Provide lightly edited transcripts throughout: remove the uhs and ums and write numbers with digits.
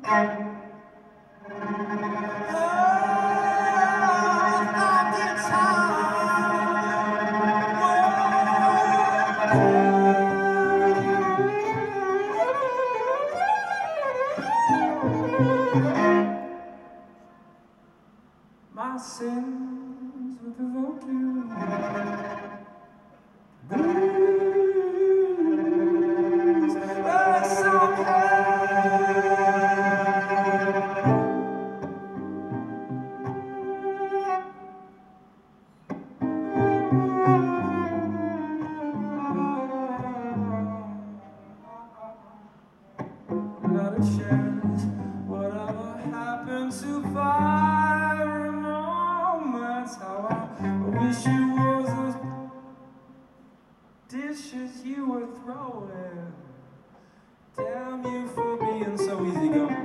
My sins will provoke you. These are some not a chance. Whatever happened to fire moments? How I wish it was those dishes you were throwing. Damn you for being so easygoing.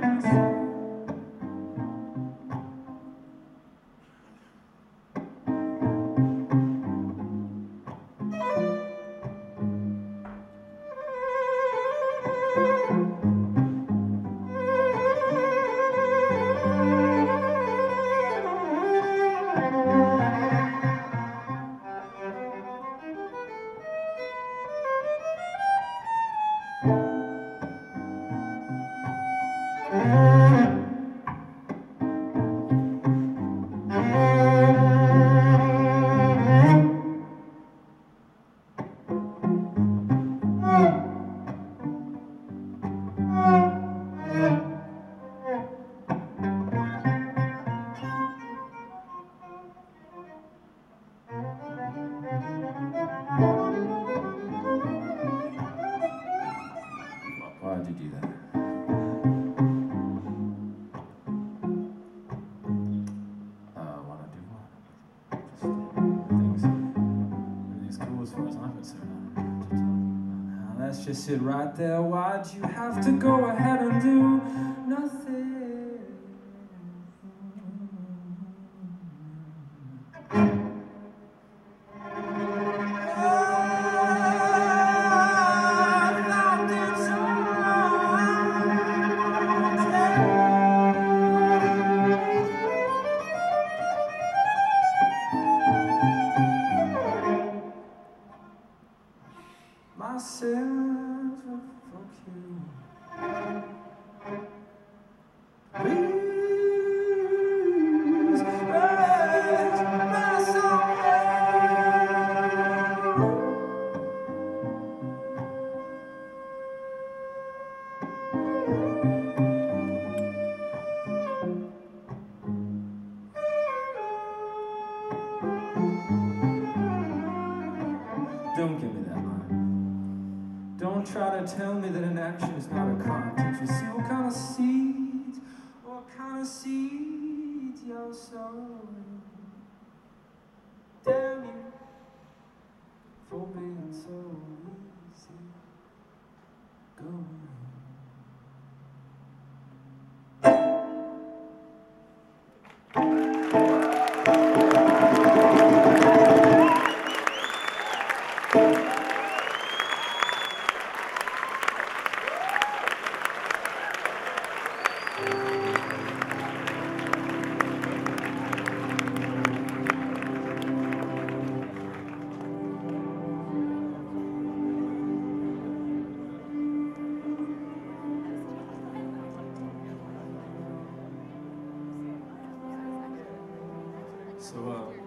Why'd you do that? Why'd I do what? Just everything's cool as far as I'm concerned. Now let's just sit right there. Why'd you have to go ahead and do nothing? My sins will fuck you. Please raise my soul. Don't give me that line. Don't try to tell me that inaction is not a crime. Can't you see what kind of seeds you're sowing? Damn you for being so easy going. So,